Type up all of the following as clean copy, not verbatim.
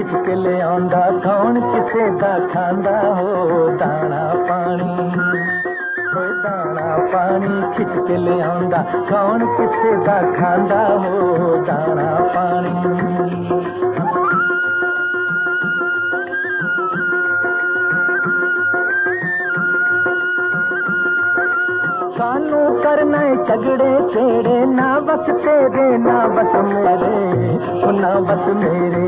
खिच के ले आंदा कौन किसे दा खांदा हो दाना पानी। दाना पानी खिच के ले आंदा कौन किसे दा खांदा हो दाना पानी। कानू करना झगड़े तेरे ना बस तेरे ना बस मेरे ना बस मेरे।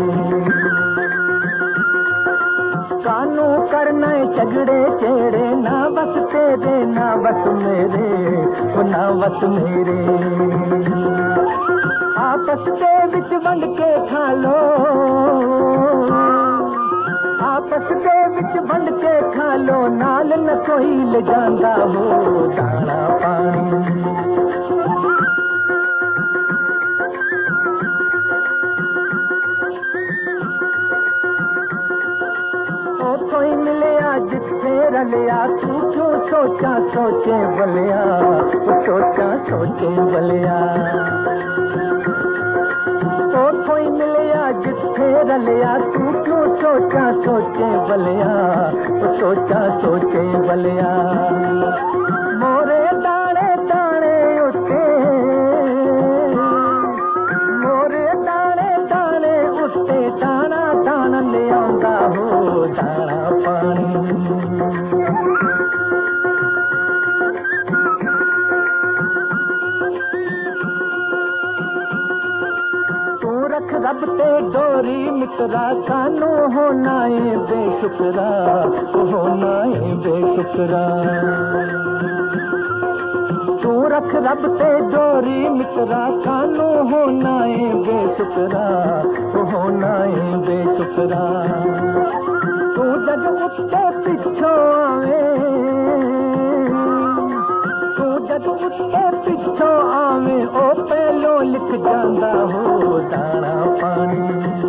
कानू करना झगड़े तेरे ना बस तेरे ना बस मेरे ना बस मेरे। आपस के विच वंड के खा लो आपस के विच वंड के खा लो नाल न कोई ले जांदा हो दाना पानी। ओ कोई मिलया जिथे रलिया तू क्यों सोचा सोचे बलिया सोचा सोचे बलिया। ओ कोई मिलया जिथे रलिया तू क्यों सोचा सोचे बलिया सोचा सोचे बलिया। मोरे दाने दाने उठे मोरे दाने दाने उठे दाना दाना ले आंदा हो दाना पानी। रख रब ते डोरी मित्रा कानू होना है बेशुक्रा होना है बेशुक्रा। तू रख रब ते डोरी मित्रा कानू होना है बेशुक्रा होना है बेशुक्रा। तू जग उठते पिछो आवे तू जग उठते पिछो आवे ओ पहलो लिख जांदा हो दाना पानी।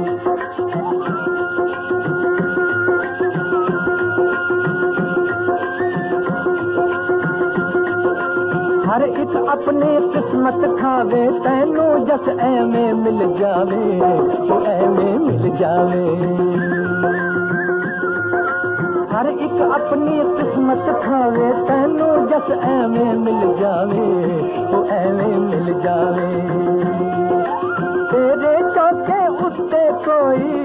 हर एक अपनी किस्मत खावे तैनू जस एवें मिल जावे ओ एवें मिल जावे। हर एक अपनी किस्मत खावे तैनू जस एवें मिल जावे ओ एवें मिल जावे। तेरे चौके उत्ते कोई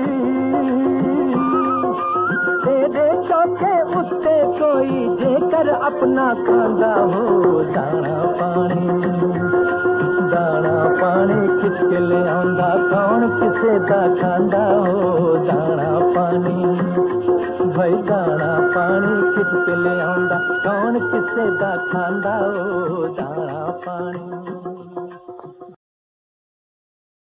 तेरे चौके उत्ते कोई जेकर अपना खांदा हो दाना पानी। दाना पानी खिच के ले आंदा कौन किसे दा खांदा हो दाना पानी। भाई दाना पानी खिच के ले आंदा कौन किसे दा खांदा हो दाना पानी।